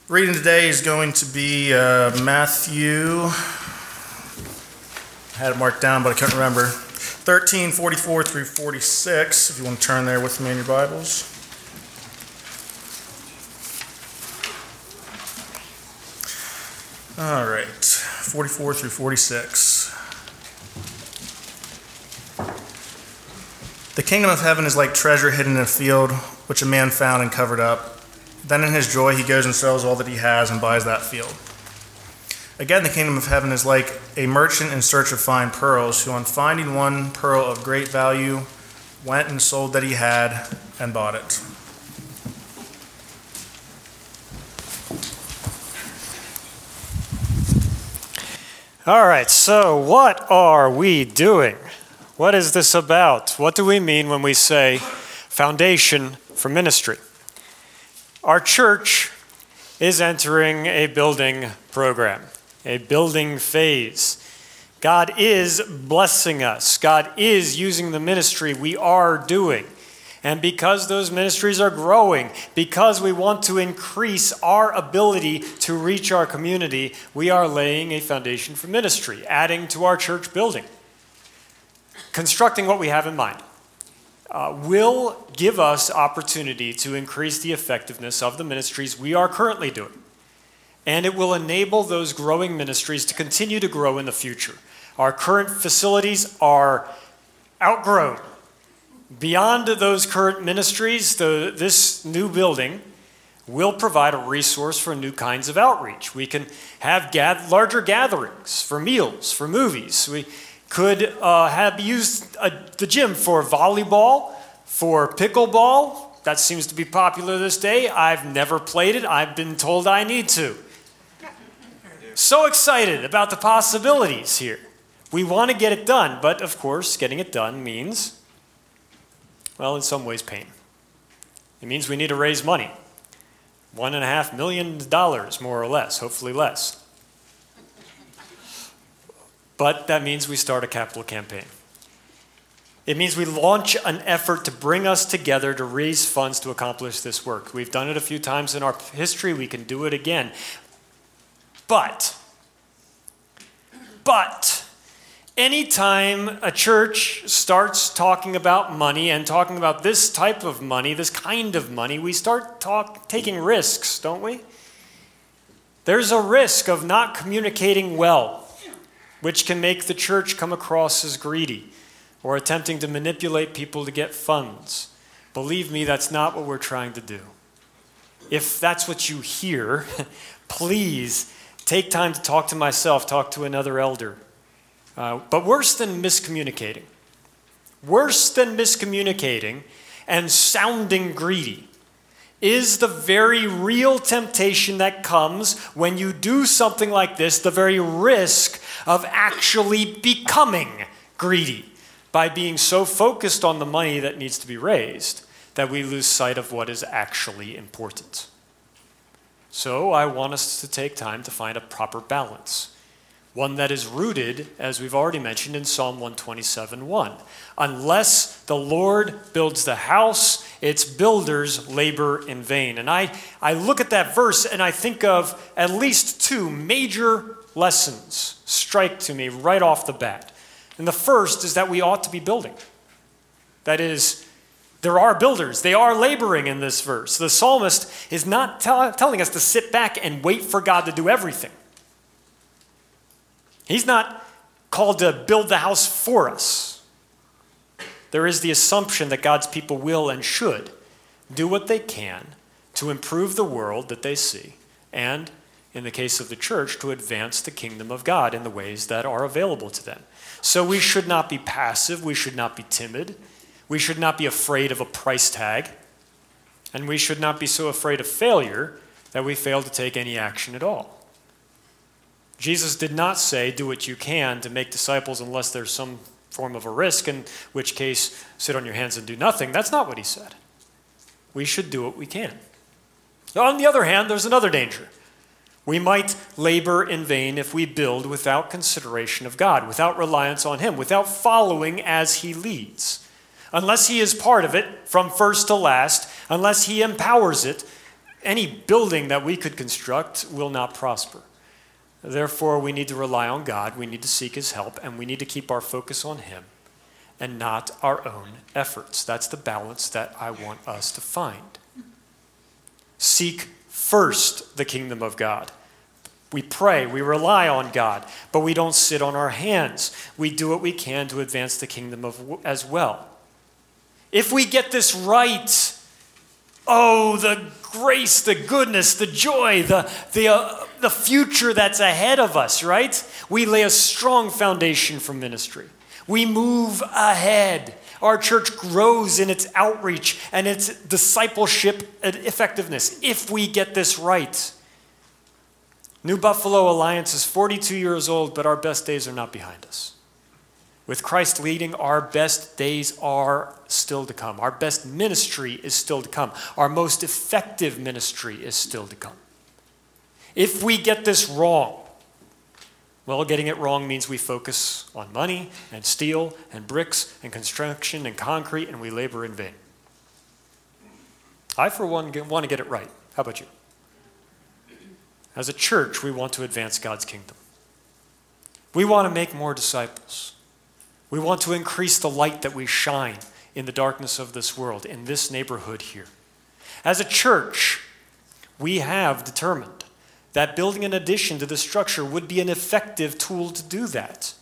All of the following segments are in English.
Reading today is going to be Matthew, I had it marked down but I couldn't remember, 13:44 through 46, if you want to turn there with me in your Bibles. All right, 44 through 46. The kingdom of heaven is like treasure hidden in a field, which a man found and covered up. Then in his joy he goes and sells all that he has and buys that field. Again, the kingdom of heaven is like a merchant in search of fine pearls, who on finding one pearl of great value, went and sold that he had and bought it. All right, so what are we doing? What is this about? What do we mean when we say foundation for ministry? Our church is entering a building program, a building phase. God is blessing us. God is using the ministry we are doing. And because those ministries are growing, because we want to increase our ability to reach our community, we are laying a foundation for ministry, adding to our church building, constructing what we have in mind. Will give us opportunity to increase the effectiveness of the ministries we are currently doing. And it will enable those growing ministries to continue to grow in the future. Our current facilities are outgrown. Beyond those current ministries, this new building will provide a resource for new kinds of outreach. We can have larger gatherings for meals, for movies. We could have used the gym for volleyball, for pickleball. That seems to be popular this day. I've never played it. I've been told I need to. So excited about the possibilities here. We want to get it done, but of course, getting it done means, well, in some ways, pain. It means we need to raise money. $1.5 million, more or less, hopefully less. But that means we start a capital campaign. It means we launch an effort to bring us together to raise funds to accomplish this work. We've done it a few times in our history. We can do it again. But anytime a church starts talking about money and talking about this type of money, this kind of money, we start taking risks, don't we? There's a risk of not communicating well, which can make the church come across as greedy or attempting to manipulate people to get funds. Believe me, that's not what we're trying to do. If that's what you hear, please take time to talk to myself, talk to another elder. But worse than miscommunicating and sounding greedy is the very real temptation that comes when you do something like this, the very risk of actually becoming greedy by being so focused on the money that needs to be raised that we lose sight of what is actually important. So I want us to take time to find a proper balance, one that is rooted, as we've already mentioned, in Psalm 127:1. Unless the Lord builds the house, its builders labor in vain. And I look at that verse and I think of at least two major lessons strike to me right off the bat. And the first is that we ought to be building. That is, there are builders. They are laboring in this verse. The psalmist is not telling us to sit back and wait for God to do everything. He's not called to build the house for us. There is the assumption that God's people will and should do what they can to improve the world that they see, and, in the case of the church, to advance the kingdom of God in the ways that are available to them. So we should not be passive. We should not be timid. We should not be afraid of a price tag. And we should not be so afraid of failure that we fail to take any action at all. Jesus did not say, do what you can to make disciples unless there's some form of a risk, in which case, sit on your hands and do nothing. That's not what he said. We should do what we can. On the other hand, there's another danger. We might labor in vain if we build without consideration of God, without reliance on him, without following as he leads. Unless he is part of it from first to last, unless he empowers it, Any building that we could construct will not prosper. Therefore, we need to rely on God, we need to seek his help, and we need to keep our focus on him and not our own efforts. That's the balance that I want us to find. Seek first the kingdom of God. We pray, we rely on God, but we don't sit on our hands. We do what we can to advance the kingdom as well. If we get this right, oh, the grace, the goodness, the joy, the future that's ahead of us, right? We lay a strong foundation for ministry. We move ahead. Our church grows in its outreach and its discipleship effectiveness if we get this right. New Buffalo Alliance is 42 years old, but our best days are not behind us. With Christ leading, our best days are still to come. Our best ministry is still to come. Our most effective ministry is still to come. If we get this wrong, well, getting it wrong means we focus on money and steel and bricks and construction and concrete, and we labor in vain. I, for one, want to get it right. How about you? As a church, we want to advance God's kingdom. We want to make more disciples. We want to increase the light that we shine in the darkness of this world, in this neighborhood here. As a church, we have determined that building an addition to the structure would be an effective tool to do that.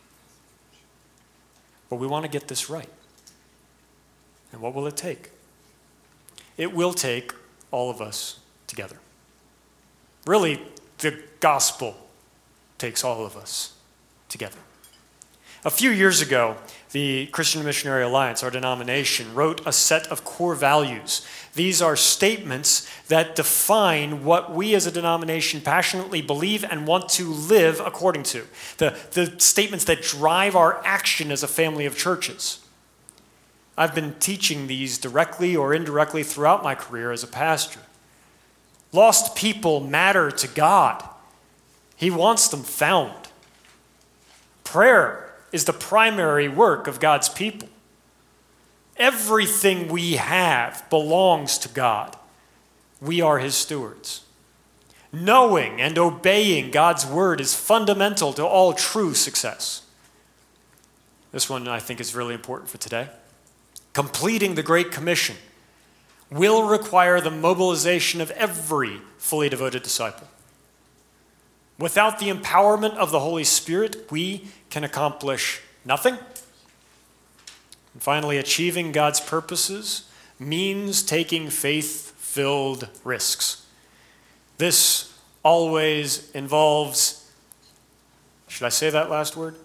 But we want to get this right. And what will it take? It will take all of us together. Really, the gospel takes all of us together. A few years ago, the Christian Missionary Alliance, our denomination, wrote a set of core values. These are statements that define what we as a denomination passionately believe and want to live according to. The statements that drive our action as a family of churches. I've been teaching these directly or indirectly throughout my career as a pastor. Lost people matter to God. He wants them found. Prayer is the primary work of God's people. Everything we have belongs to God. We are his stewards. Knowing and obeying God's word is fundamental to all true success. This one I think is really important for today. Completing the Great Commission will require the mobilization of every fully devoted disciple. Without the empowerment of the Holy Spirit, we can accomplish nothing. And finally, achieving God's purposes means taking faith-filled risks. This always involves, should I say that last word?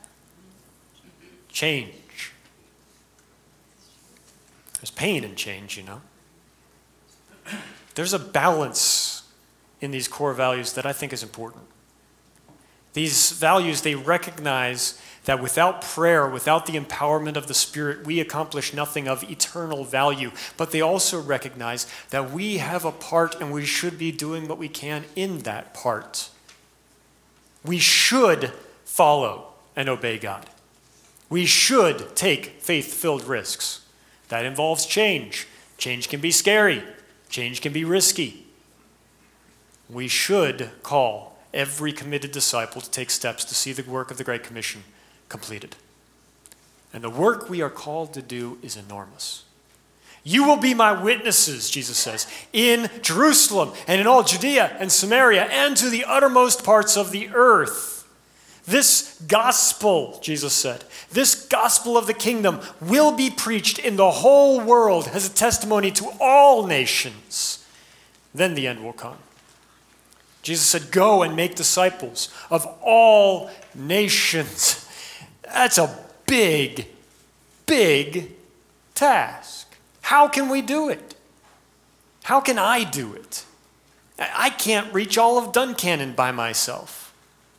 Change. There's pain in change, you know. There's a balance in these core values that I think is important. These values, they recognize that without prayer, without the empowerment of the Spirit, we accomplish nothing of eternal value. But they also recognize that we have a part and we should be doing what we can in that part. We should follow and obey God. We should take faith-filled risks. That involves change. Change can be scary. Change can be risky. We should call every committed disciple to take steps to see the work of the Great Commission completed. And the work we are called to do is enormous. You will be my witnesses, Jesus says, in Jerusalem and in all Judea and Samaria and to the uttermost parts of the earth. This gospel, Jesus said, this gospel of the kingdom will be preached in the whole world as a testimony to all nations. Then the end will come. Jesus said, go and make disciples of all nations. That's a big, big task. How can we do it? How can I do it? I can't reach all of Duncannon by myself.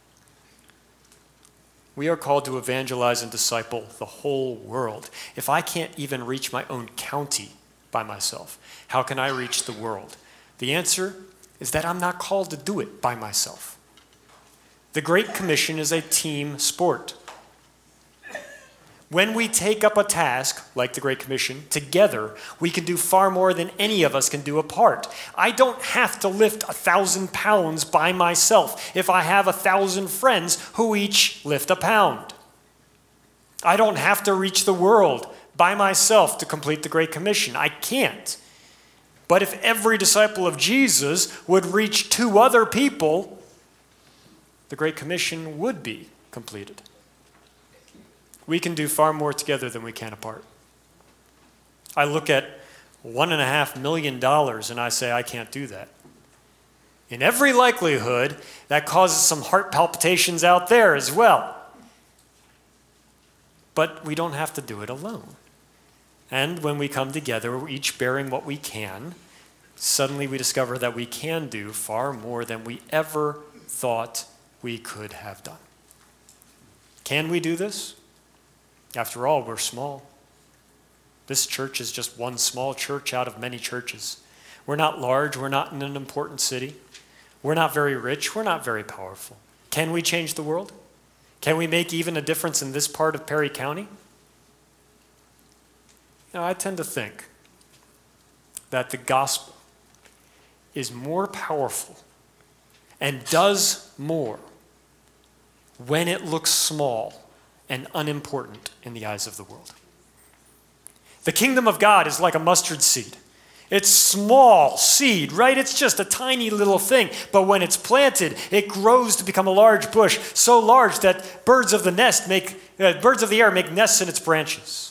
We are called to evangelize and disciple the whole world. If I can't even reach my own county by myself, how can I reach the world? The answer is that I'm not called to do it by myself. The Great Commission is a team sport. When we take up a task, like the Great Commission, together, we can do far more than any of us can do apart. I don't have to lift 1,000 pounds by myself if I have 1,000 friends who each lift a pound. I don't have to reach the world by myself to complete the Great Commission. I can't. But if every disciple of Jesus would reach 2 other people, the Great Commission would be completed. We can do far more together than we can apart. I look at $1.5 million and I say, I can't do that. In every likelihood, that causes some heart palpitations out there as well. But we don't have to do it alone. And when we come together, we're each bearing what we can, suddenly we discover that we can do far more than we ever thought we could have done. Can we do this? After all, we're small. This church is just one small church out of many churches. We're not large. We're not in an important city. We're not very rich. We're not very powerful. Can we change the world? Can we make even a difference in this part of Perry County? Now, I tend to think that the gospel is more powerful and does more when it looks small and unimportant in the eyes of the world. The kingdom of God is like a mustard seed. It's small seed, right? It's just a tiny little thing. But when it's planted, it grows to become a large bush, so large that birds of the air make nests in its branches.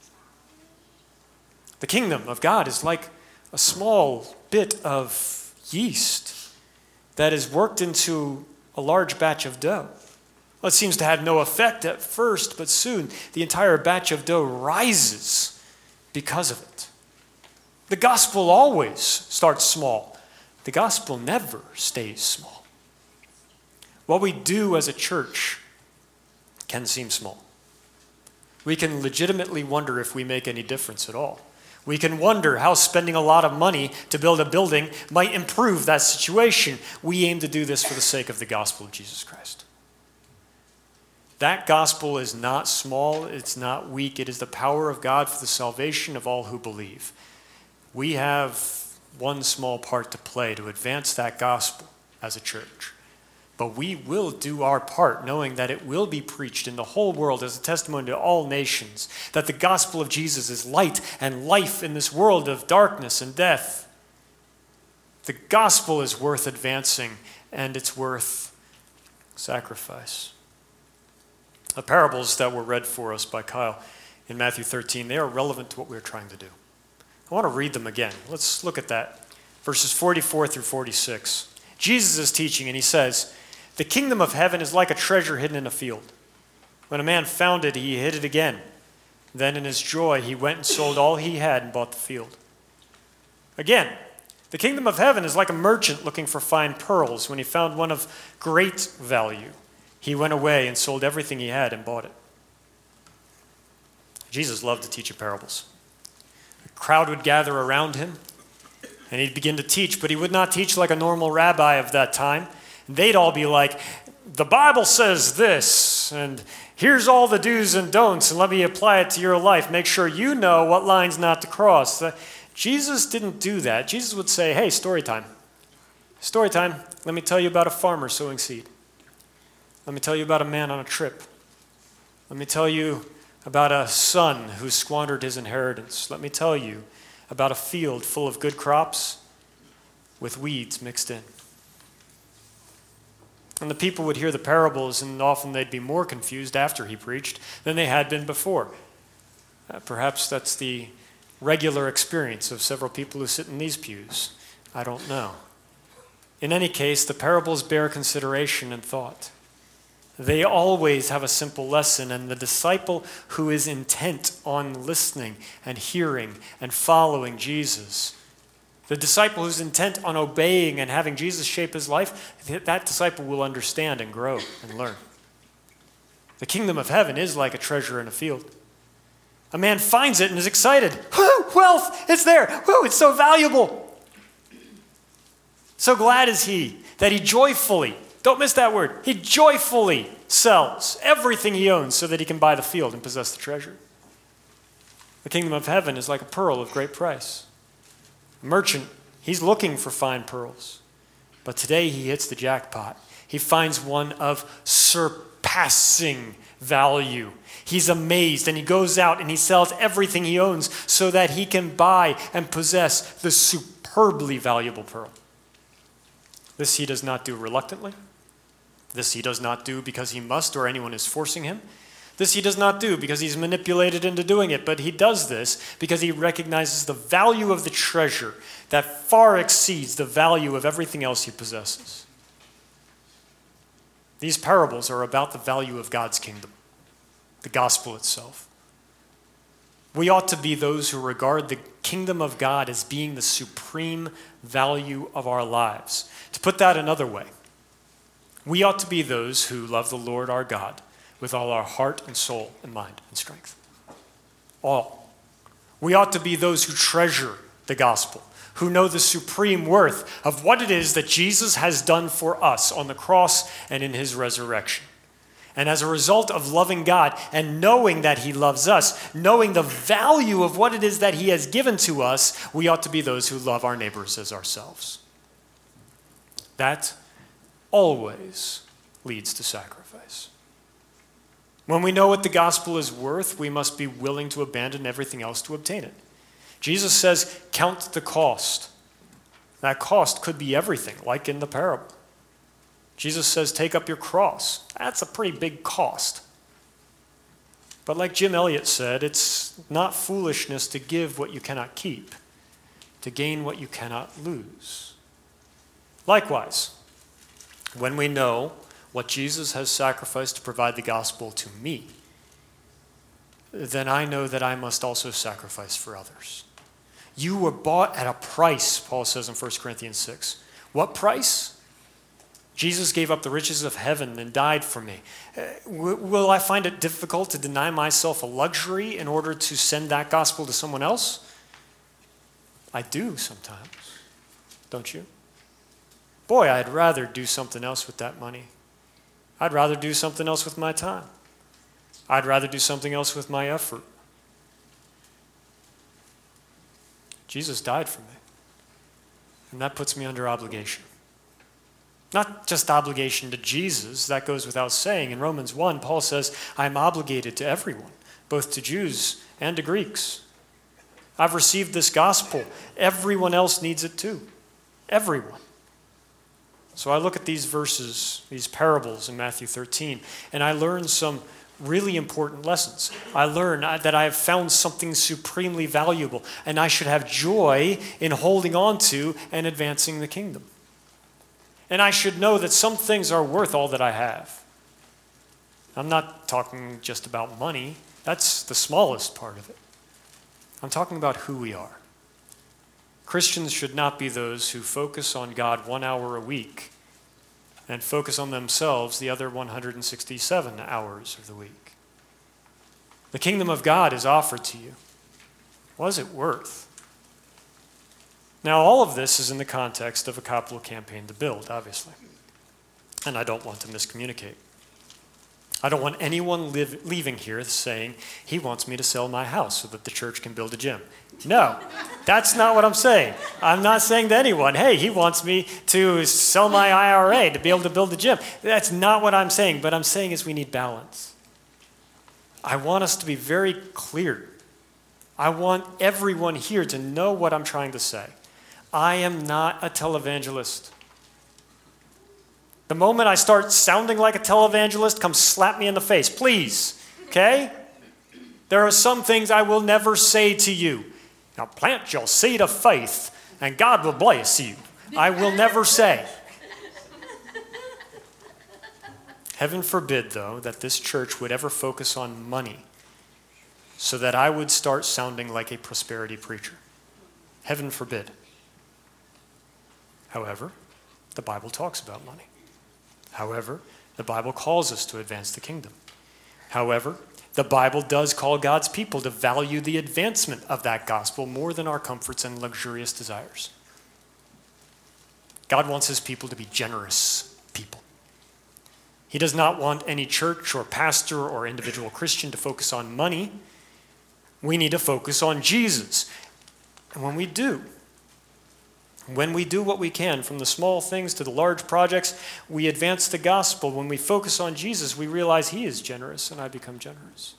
The kingdom of God is like a small bit of yeast that is worked into a large batch of dough. Well, it seems to have no effect at first, but soon the entire batch of dough rises because of it. The gospel always starts small. The gospel never stays small. What we do as a church can seem small. We can legitimately wonder if we make any difference at all. We can wonder how spending a lot of money to build a building might improve that situation. We aim to do this for the sake of the gospel of Jesus Christ. That gospel is not small, it's not weak, it is the power of God for the salvation of all who believe. We have one small part to play to advance that gospel as a church. But we will do our part, knowing that it will be preached in the whole world as a testimony to all nations, that the gospel of Jesus is light and life in this world of darkness and death. The gospel is worth advancing, and it's worth sacrifice. The parables that were read for us by Kyle in Matthew 13, they are relevant to what we're trying to do. I want to read them again. Let's look at that. Verses 44 through 46. Jesus is teaching, and he says, "The kingdom of heaven is like a treasure hidden in a field. When a man found it, he hid it again. Then in his joy, he went and sold all he had and bought the field. Again, the kingdom of heaven is like a merchant looking for fine pearls. When he found one of great value, he went away and sold everything he had and bought it." Jesus loved to teach in parables. A crowd would gather around him, and he'd begin to teach, but he would not teach like a normal rabbi of that time. They'd all be like, "The Bible says this, and here's all the do's and don'ts, and let me apply it to your life. Make sure you know what lines not to cross." Jesus didn't do that. Jesus would say, "Hey, story time. Story time. Let me tell you about a farmer sowing seed. Let me tell you about a man on a trip. Let me tell you about a son who squandered his inheritance. Let me tell you about a field full of good crops with weeds mixed in." And the people would hear the parables, and often they'd be more confused after he preached than they had been before. Perhaps that's the regular experience of several people who sit in these pews. I don't know. In any case, the parables bear consideration and thought. They always have a simple lesson, and the disciple who is intent on listening and hearing and following Jesus, the disciple who's intent on obeying and having Jesus shape his life, that disciple will understand and grow and learn. The kingdom of heaven is like a treasure in a field. A man finds it and is excited. Woo, wealth, it's there. Woo, it's so valuable. So glad is he that he joyfully Don't miss that word. He joyfully sells everything he owns so that he can buy the field and possess the treasure. The kingdom of heaven is like a pearl of great price. A merchant, he's looking for fine pearls. But today he hits the jackpot. He finds one of surpassing value. He's amazed and he goes out and he sells everything he owns so that he can buy and possess the superbly valuable pearl. This he does not do reluctantly. This he does not do because he must or anyone is forcing him. This he does not do because he's manipulated into doing it, but he does this because he recognizes the value of the treasure that far exceeds the value of everything else he possesses. These parables are about the value of God's kingdom, the gospel itself. We ought to be those who regard the kingdom of God as being the supreme value of our lives. To put that another way, we ought to be those who love the Lord our God with all our heart and soul and mind and strength. All. We ought to be those who treasure the gospel, who know the supreme worth of what it is that Jesus has done for us on the cross and in his resurrection. And as a result of loving God and knowing that he loves us, knowing the value of what it is that he has given to us, we ought to be those who love our neighbors as ourselves. That always leads to sacrifice. When we know what the gospel is worth, we must be willing to abandon everything else to obtain it. Jesus says, count the cost. That cost could be everything, like in the parable. Jesus says, take up your cross. That's a pretty big cost. But like Jim Elliot said, it's not foolishness to give what you cannot keep, to gain what you cannot lose. Likewise, when we know what Jesus has sacrificed to provide the gospel to me, then I know that I must also sacrifice for others. You were bought at a price, Paul says in 1 Corinthians 6. What price? Jesus gave up the riches of heaven and died for me. Will I find it difficult to deny myself a luxury in order to send that gospel to someone else? I do sometimes, don't you? Boy, I'd rather do something else with that money. I'd rather do something else with my time. I'd rather do something else with my effort. Jesus died for me. And that puts me under obligation. Not just obligation to Jesus, that goes without saying. In Romans 1, Paul says, I'm obligated to everyone, both to Jews and to Greeks. I've received this gospel. Everyone else needs it too. Everyone. So I look at these verses, these parables in Matthew 13, and I learn some really important lessons. I learn that I have found something supremely valuable, and I should have joy in holding on to and advancing the kingdom. And I should know that some things are worth all that I have. I'm not talking just about money. That's the smallest part of it. I'm talking about who we are. Christians should not be those who focus on God 1 hour a week and focus on themselves the other 167 hours of the week. The kingdom of God is offered to you. What is it worth? Now, all of this is in the context of a capital campaign to build, obviously. And I don't want to miscommunicate. I don't want anyone leaving here saying, he wants me to sell my house so that the church can build a gym. No, that's not what I'm saying. I'm not saying to anyone, hey, he wants me to sell my IRA to be able to build a gym. That's not what I'm saying. But I'm saying is we need balance. I want us to be very clear. I want everyone here to know what I'm trying to say. I am not a televangelist. The moment I start sounding like a televangelist, come slap me in the face, please, okay? There are some things I will never say to you. Now plant your seed of faith, and God will bless you. I will never say. Heaven forbid, though, that this church would ever focus on money so that I would start sounding like a prosperity preacher. Heaven forbid. However, the Bible talks about money. However, the Bible calls us to advance the kingdom. However, the Bible does call God's people to value the advancement of that gospel more than our comforts and luxurious desires. God wants his people to be generous people. He does not want any church or pastor or individual Christian to focus on money. We need to focus on Jesus. And when we do what we can, from the small things to the large projects, we advance the gospel. When we focus on Jesus, we realize he is generous, and I become generous.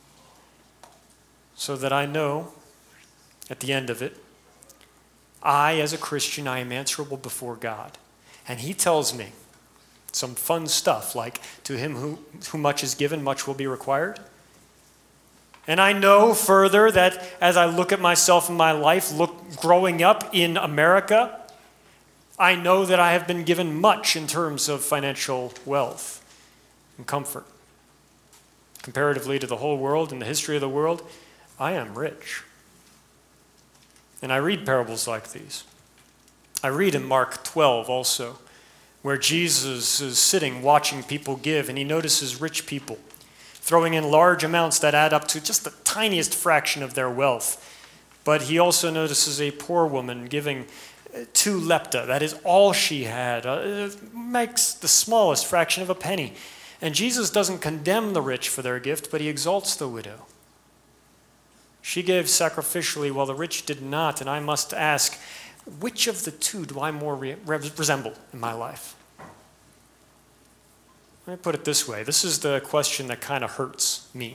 So that I know, at the end of it, I, as a Christian, I am answerable before God. And he tells me some fun stuff like, to him who much is given, much will be required. And I know further that as I look at myself in my life, growing up in America, I know that I have been given much in terms of financial wealth and comfort. Comparatively to the whole world and the history of the world, I am rich. And I read parables like these. I read in Mark 12 also, where Jesus is sitting watching people give, and he notices rich people throwing in large amounts that add up to just the tiniest fraction of their wealth. But he also notices a poor woman giving 2 lepta. That is all she had. Makes the smallest fraction of a penny. And Jesus doesn't condemn the rich for their gift, but he exalts the widow. She gave sacrificially while the rich did not, and I must ask, which of the two do I more resemble in my life? Let me put it this way. This is the question that kind of hurts me.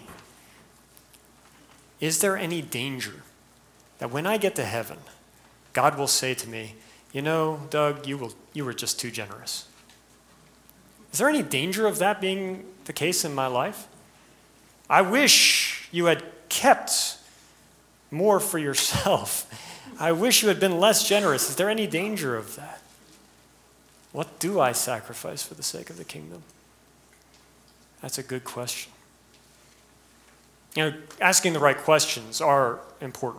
Is there any danger that when I get to heaven, God will say to me, you know, Doug, you were just too generous? Is there any danger of that being the case in my life? I wish you had kept more for yourself. I wish you had been less generous. Is there any danger of that? What do I sacrifice for the sake of the kingdom? That's a good question. You know, asking the right questions are important.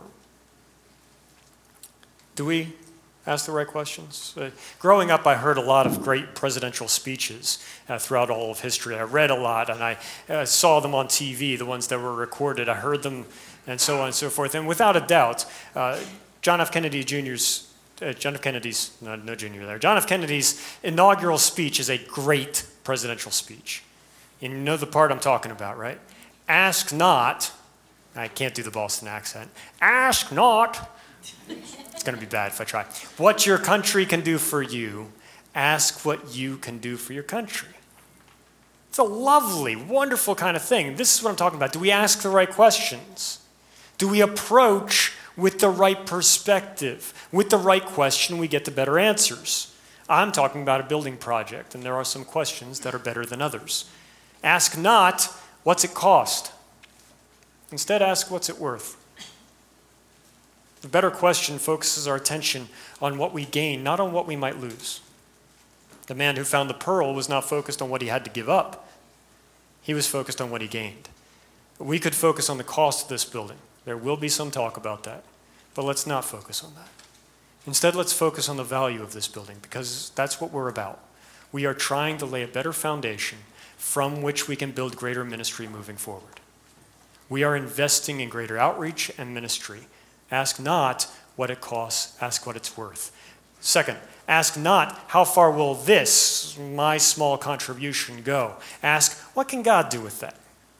Do we ask the right questions? Growing up, I heard a lot of great presidential speeches throughout all of history. I read a lot, and I saw them on TV, the ones that were recorded. I heard them, and so on and so forth. And without a doubt, John F. Kennedy's inaugural speech is a great presidential speech. And you know the part I'm talking about, right? Ask not, I can't do the Boston accent, ask not, it's going to be bad if I try, what your country can do for you, ask what you can do for your country. It's a lovely, wonderful kind of thing. This is what I'm talking about. Do we ask the right questions? Do we approach with the right perspective? With the right question, we get the better answers. I'm talking about a building project, and there are some questions that are better than others. Ask not, what's it cost? Instead, ask, what's it worth? The better question focuses our attention on what we gain, not on what we might lose. The man who found the pearl was not focused on what he had to give up. He was focused on what he gained. We could focus on the cost of this building. There will be some talk about that, but let's not focus on that. Instead, let's focus on the value of this building, because that's what we're about. We are trying to lay a better foundation from which we can build greater ministry moving forward. We are investing in greater outreach and ministry. Ask not what it costs, ask what it's worth. Second, ask not how far will this, my small contribution, go. Ask, what can God do with that?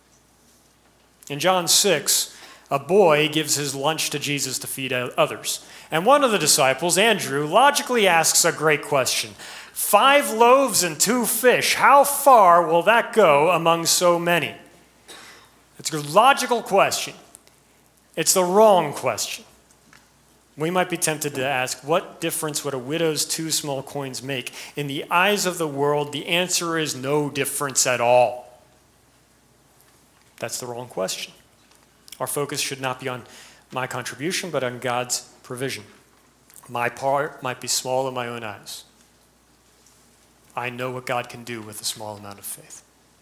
In John 6, a boy gives his lunch to Jesus to feed others. And one of the disciples, Andrew, logically asks a great question. 5 loaves and 2 fish, how far will that go among so many? It's a logical question. It's the wrong question. We might be tempted to ask, what difference would a widow's 2 small coins make? In the eyes of the world, the answer is no difference at all. That's the wrong question. Our focus should not be on my contribution, but on God's provision. My part might be small in my own eyes. I know what God can do with a small amount of faith.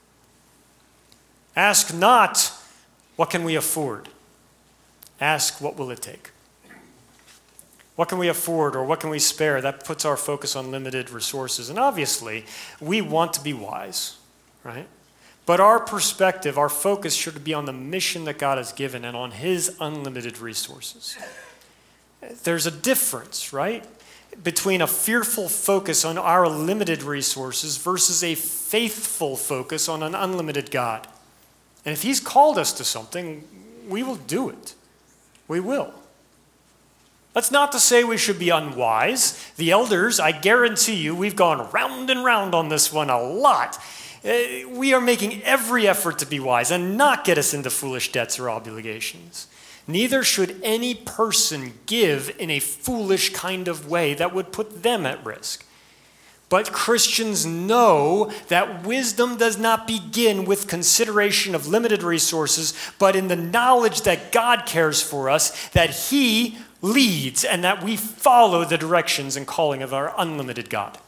Ask not, what can we afford? Ask, what will it take? What can we afford, or what can we spare? That puts our focus on limited resources. And obviously, we want to be wise, right? But our perspective, our focus should be on the mission that God has given and on his unlimited resources. There's a difference, right? between a fearful focus on our limited resources versus a faithful focus on an unlimited God. And if he's called us to something, we will do it. We will. That's not to say we should be unwise. The elders, I guarantee you, we've gone round and round on this one a lot. We are making every effort to be wise and not get us into foolish debts or obligations. Neither should any person give in a foolish kind of way that would put them at risk. But Christians know that wisdom does not begin with consideration of limited resources, but in the knowledge that God cares for us, that he leads, and that we follow the directions and calling of our unlimited God.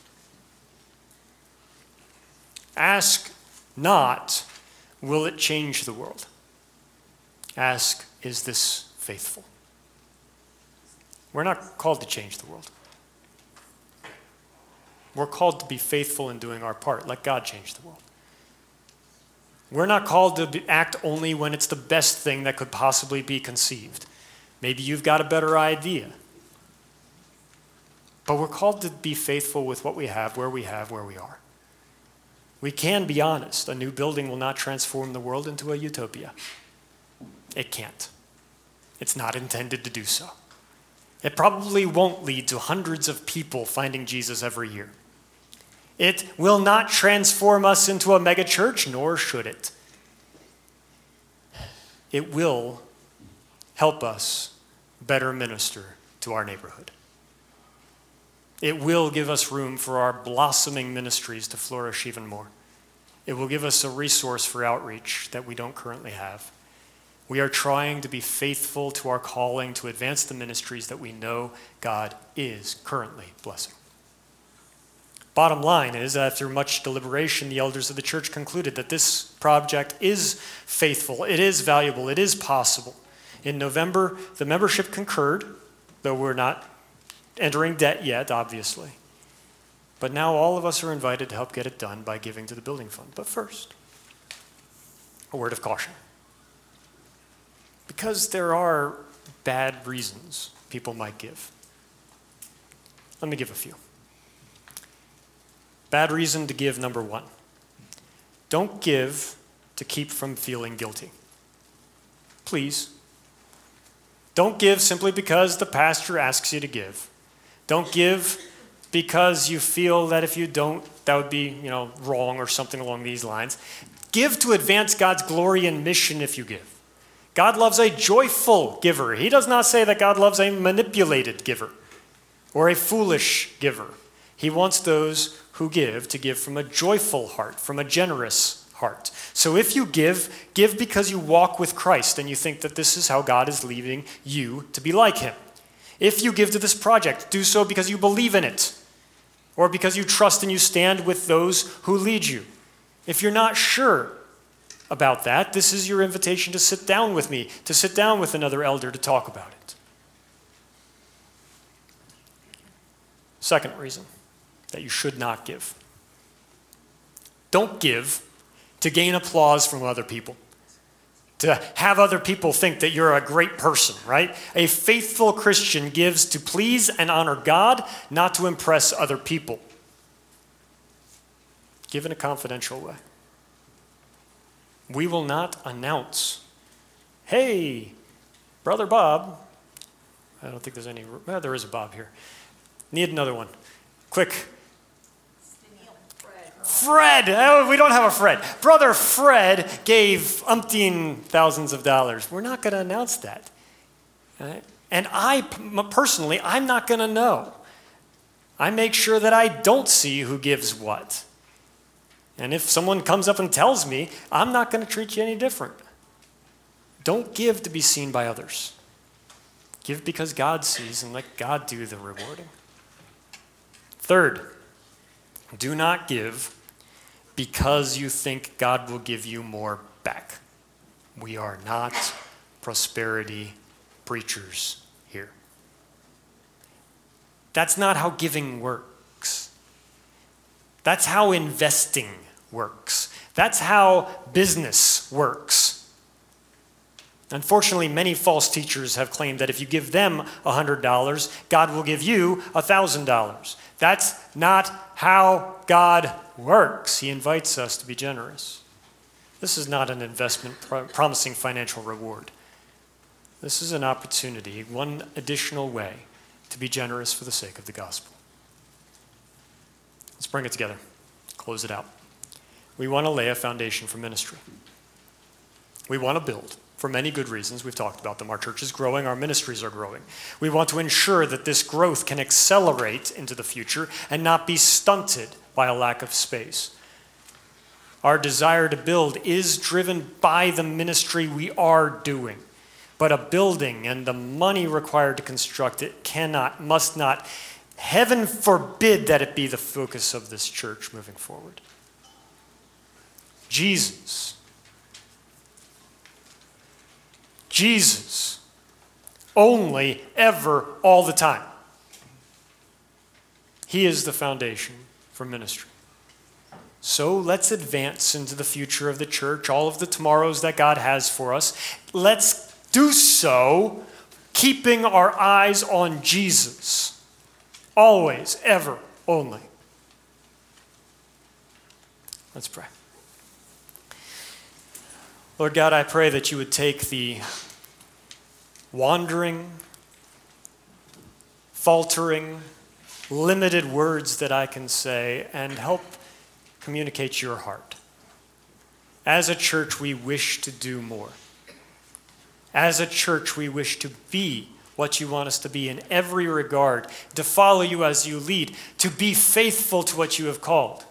Ask not, will it change the world? Ask, is this faithful? We're not called to change the world. We're called to be faithful in doing our part. Let God change the world. We're not called to act only when it's the best thing that could possibly be conceived. Maybe you've got a better idea. But we're called to be faithful with what we have, where we are. We can be honest. A new building will not transform the world into a utopia. It can't. It's not intended to do so. It probably won't lead to hundreds of people finding Jesus every year. It will not transform us into a megachurch, nor should it. It will help us better minister to our neighborhood. It will give us room for our blossoming ministries to flourish even more. It will give us a resource for outreach that we don't currently have. We are trying to be faithful to our calling to advance the ministries that we know God is currently blessing. Bottom line is that through much deliberation, the elders of the church concluded that this project is faithful, it is valuable, it is possible. In November, the membership concurred, though we're not entering debt yet, obviously. But now all of us are invited to help get it done by giving to the building fund. But first, a word of caution. Because there are bad reasons people might give. Let me give a few. Bad reason to give, number one. Don't give to keep from feeling guilty. Please. Don't give simply because the pastor asks you to give. Don't give because you feel that if you don't, that would be, wrong or something along these lines. Give to advance God's glory and mission if you give. God loves a joyful giver. He does not say that God loves a manipulated giver or a foolish giver. He wants those who give to give from a joyful heart, from a generous heart. So if you give because you walk with Christ and you think that this is how God is leading you to be like him. If you give to this project, do so because you believe in it or because you trust and you stand with those who lead you. If you're not sure about that, this is your invitation to sit down with me, to sit down with another elder to talk about it. Second reason that you should not give. Don't give to gain applause from other people, to have other people think that you're a great person, right? A faithful Christian gives to please and honor God, not to impress other people. Give in a confidential way. We will not announce, hey, Brother Bob, I don't think there's any, well, there is a Bob here. Need another one. Quick. Fred. Oh, we don't have a Fred. Brother Fred gave umpteen thousands of dollars. We're not going to announce that. Right? And I, personally, I'm not going to know. I make sure that I don't see who gives what. And if someone comes up and tells me, I'm not going to treat you any different. Don't give to be seen by others. Give because God sees and let God do the rewarding. Third, do not give because you think God will give you more back. We are not prosperity preachers here. That's not how giving works. That's how investing works. That's how business works. Unfortunately, many false teachers have claimed that if you give them $100, God will give you $1,000. That's not how God works. He invites us to be generous. This is not an investment promising financial reward. This is an opportunity, one additional way to be generous for the sake of the gospel. Let's bring it together, close it out. We want to lay a foundation for ministry. We want to build for many good reasons. We've talked about them. Our church is growing, our ministries are growing. We want to ensure that this growth can accelerate into the future and not be stunted by a lack of space. Our desire to build is driven by the ministry we are doing. But a building and the money required to construct it must not, heaven forbid that it be the focus of this church moving forward. Jesus, only, ever, all the time. He is the foundation for ministry. So let's advance into the future of the church, all of the tomorrows that God has for us. Let's do so keeping our eyes on Jesus. Always, ever, only. Let's pray. Lord God, I pray that you would take the wandering, faltering, limited words that I can say and help communicate your heart. As a church, we wish to do more. As a church, we wish to be what you want us to be in every regard, to follow you as you lead, to be faithful to what you have called.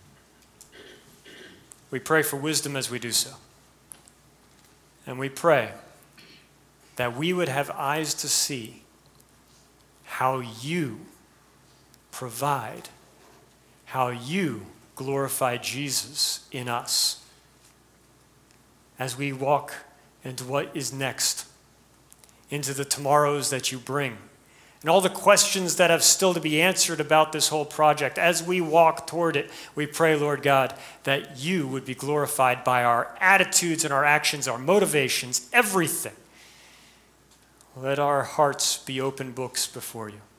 We pray for wisdom as we do so. And we pray that we would have eyes to see how you provide, how you glorify Jesus in us as we walk into what is next, into the tomorrows that you bring, and all the questions that have still to be answered about this whole project. As we walk toward it, we pray, Lord God, that you would be glorified by our attitudes and our actions, our motivations, everything. Let our hearts be open books before you.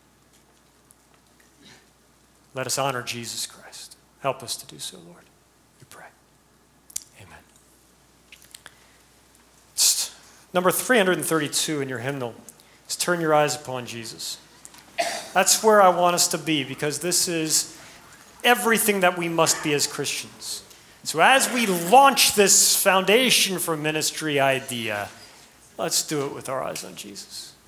Let us honor Jesus Christ. Help us to do so, Lord. We pray. Amen. Number 332 in your hymnal is Turn Your Eyes Upon Jesus. That's where I want us to be, because this is everything that we must be as Christians. So as we launch this foundation for ministry idea, let's do it with our eyes on Jesus.